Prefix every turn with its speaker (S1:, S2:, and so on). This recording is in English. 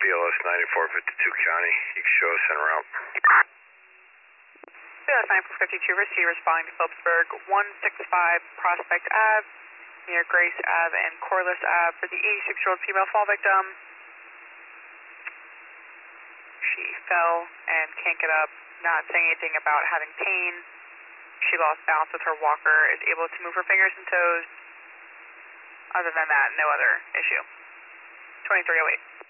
S1: BLS 9452 County. You can show us en route.
S2: BLS 9452, receive responding to Phillipsburg 165 Prospect Ave, near Grace Ave and Corliss Ave for the 86-year-old female fall victim. She fell and can't get up, not saying anything about having pain. She lost balance with her walker, is able to move her fingers and toes. Other than that, no other issue. 2308.